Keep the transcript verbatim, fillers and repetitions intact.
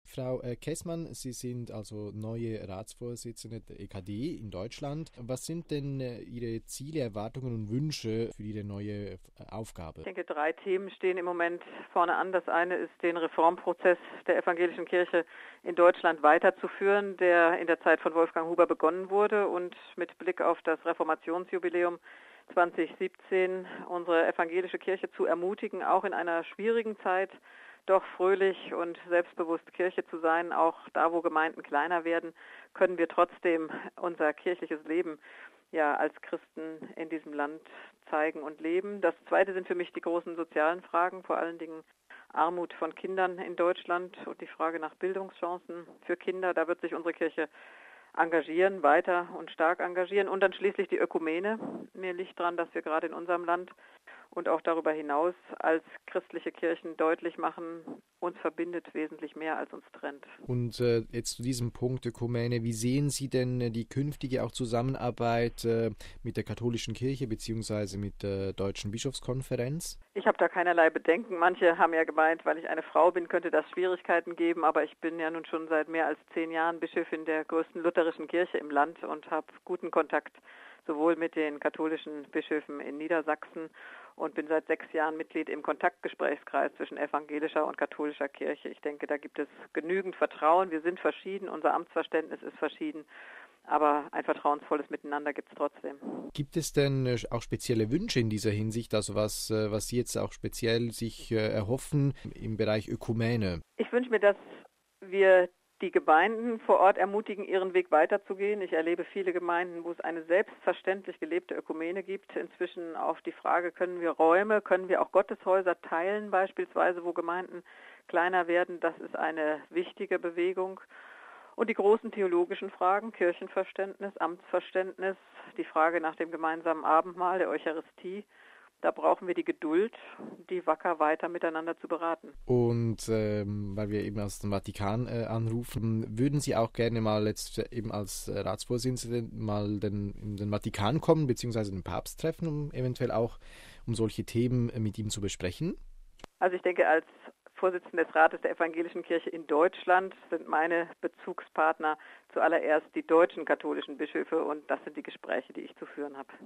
Frau äh, Kessmann, Sie sind also neue Ratsvorsitzende der E K D in Deutschland. Was sind denn äh, Ihre Ziele, Erwartungen und Wünsche für Ihre neue äh, Aufgabe? Ich denke, drei Themen stehen im Moment vorne an. Das eine ist, den Reformprozess der evangelischen Kirche in Deutschland weiterzuführen, der in der Zeit von Wolfgang Huber begonnen wurde und mit Blick auf das Reformationsjubiläum zwanzig siebzehn unsere evangelische Kirche zu ermutigen, auch in einer schwierigen Zeit doch fröhlich und selbstbewusst Kirche zu sein. Auch da, wo Gemeinden kleiner werden, können wir trotzdem unser kirchliches Leben ja als Christen in diesem Land zeigen und leben. Das Zweite sind für mich die großen sozialen Fragen, vor allen Dingen Armut von Kindern in Deutschland und die Frage nach Bildungschancen für Kinder. Da wird sich unsere Kirche engagieren, weiter und stark engagieren. Und dann schließlich die Ökumene. Mir liegt daran, dass wir gerade in unserem Land und auch darüber hinaus als christliche Kirchen deutlich machen, uns verbindet wesentlich mehr, als uns trennt. Und äh, jetzt zu diesem Punkt Ökumene, wie sehen Sie denn äh, die künftige auch Zusammenarbeit äh, mit der katholischen Kirche bzw. mit der Deutschen Bischofskonferenz? Ich habe da keinerlei Bedenken. Manche haben ja gemeint, weil ich eine Frau bin, könnte das Schwierigkeiten geben, aber ich bin ja nun schon seit mehr als zehn Jahren Bischöfin der größten lutherischen Kirche im Land und habe guten Kontakt sowohl mit den katholischen Bischöfen in Niedersachsen und bin seit sechs Jahren Mitglied im Kontaktgesprächskreis zwischen evangelischer und katholischer Kirche. Ich denke, da gibt es genügend Vertrauen. Wir sind verschieden, unser Amtsverständnis ist verschieden, aber ein vertrauensvolles Miteinander gibt es trotzdem. Gibt es denn äh, auch spezielle Wünsche in dieser Hinsicht, also was, äh, was Sie jetzt auch speziell sich äh, erhoffen im Bereich Ökumene? Ich wünsche mir, dass wir die Gemeinden vor Ort ermutigen, ihren Weg weiterzugehen. Ich erlebe viele Gemeinden, wo es eine selbstverständlich gelebte Ökumene gibt. Inzwischen auf die Frage, können wir Räume, können wir auch Gotteshäuser teilen, beispielsweise, wo Gemeinden kleiner werden. Das ist eine wichtige Bewegung. Und die großen theologischen Fragen, Kirchenverständnis, Amtsverständnis, die Frage nach dem gemeinsamen Abendmahl, der Eucharistie, da brauchen wir die Geduld, die wacker weiter miteinander zu beraten. Und ähm, weil wir eben aus dem Vatikan äh, anrufen, würden Sie auch gerne mal jetzt eben als äh, Ratsvorsitzende mal den, in den Vatikan kommen, beziehungsweise den Papst treffen, um eventuell auch um solche Themen äh, mit ihm zu besprechen? Also ich denke, als Vorsitzende des Rates der Evangelischen Kirche in Deutschland sind meine Bezugspartner zuallererst die deutschen katholischen Bischöfe und das sind die Gespräche, die ich zu führen habe.